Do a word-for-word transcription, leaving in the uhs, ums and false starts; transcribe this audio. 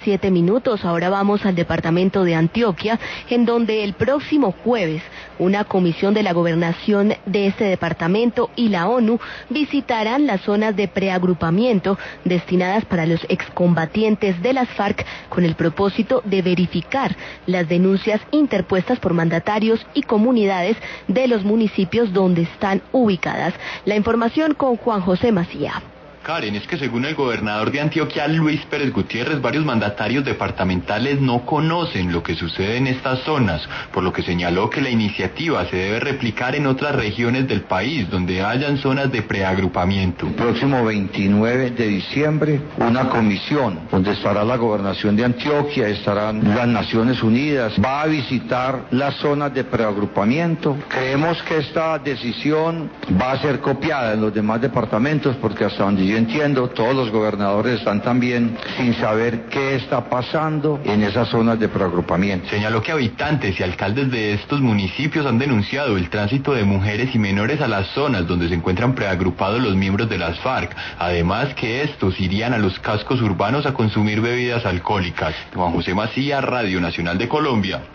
siete minutos. Ahora vamos al departamento de Antioquia, en donde el próximo jueves una comisión de la gobernación de este departamento y la ONU visitarán las zonas de preagrupamiento destinadas para los excombatientes de las FARC con el propósito de verificar las denuncias interpuestas por mandatarios y comunidades de los municipios donde están ubicadas. La información con Juan José Macía. Karen, es que según el gobernador de Antioquia, Luis Pérez Gutiérrez, varios mandatarios departamentales no conocen lo que sucede en estas zonas, por lo que señaló que la iniciativa se debe replicar en otras regiones del país, donde hayan zonas de preagrupamiento. El próximo veintinueve de diciembre, una comisión, donde estará la gobernación de Antioquia, estarán las Naciones Unidas, va a visitar las zonas de preagrupamiento. Creemos que esta decisión va a ser copiada en los demás departamentos, porque hasta donde yo entiendo, todos los gobernadores están también sin saber qué está pasando en esas zonas de preagrupamiento. Señaló que habitantes y alcaldes de estos municipios han denunciado el tránsito de mujeres y menores a las zonas donde se encuentran preagrupados los miembros de las FARC, además que estos irían a los cascos urbanos a consumir bebidas alcohólicas. Juan José Macía, Radio Nacional de Colombia.